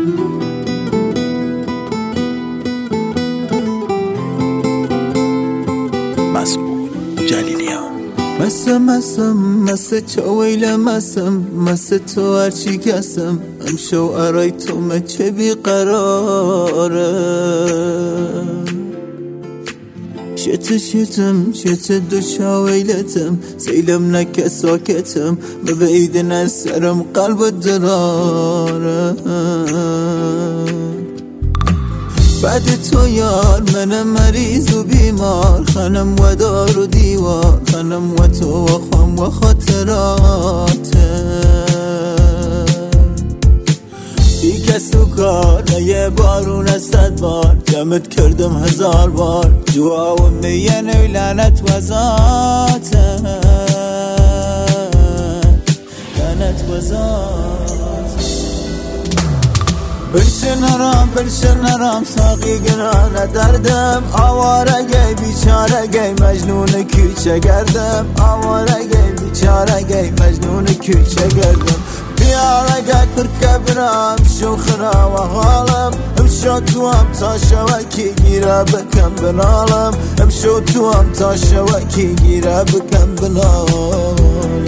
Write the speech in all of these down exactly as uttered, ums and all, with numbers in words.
مزبور جلیلیان. مسم مسم مس چاویل مسم مس تو هرچی کسم امشو ارای تو مچه بیقراره شت شتم شت دو شاویلتم سیلم نکه ساکتم ببعید نسرم قلب دراره بعد تو یار منم مریض و بیمار خانم و دار و دیوار خانم و تو و خام و خاطراته بی کس و کار نه یه بارون از صد بار جمعت کردم هزار بار جوا و میین و لعنت و ذاته لعنت و ذاته بلشن نرام بلشن نرام ساقی گرانه دردم آواره گی بیچاره گی مجنون کوچه گردم آواره گی بیچاره گی مجنون کوچه گردم بیاره گی پرکه برام شو خرا و حالم امشو تو هم تا شوکی گیره بکم بنالم امشو تو هم تا شوکی گیره بکم بنالم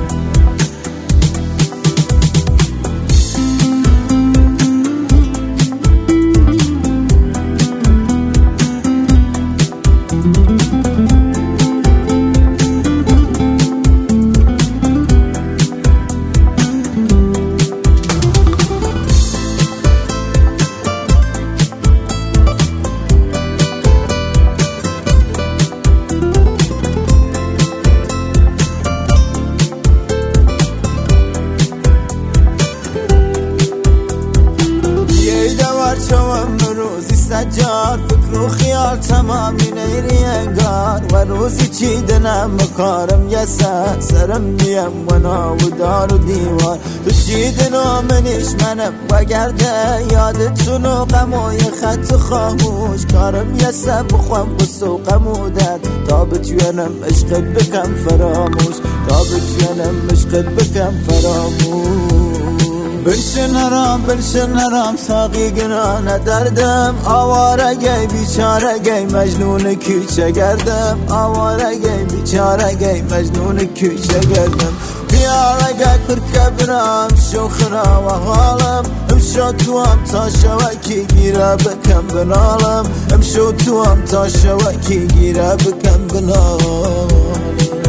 شوم روزی سجار فکر و خیال تمامی نیری انگار و روزی چیدنم مکارم یه سر سرم دیم و ناو دار و دیوار تو چیدن و منیش منم و گرده یادتون و غم و یه خط خاموش کارم یه سر بخوام قصه و غم و درد تا بتوینم عشقت بکم فراموش تا بتوینم عشقت بکم فراموش بلشن نرام بلشن نرام ساقی گرانه دردم آواره گی بیچاره گی مجنون کوچه گردم آواره گی بیچاره گی مجنون کوچه گردم بیاره گی پرکه برام شو خرا و حالم امشو تو هم تا شوکی گیره بکم بنالم امشو تو هم تا شوکی گیره بکم بنالم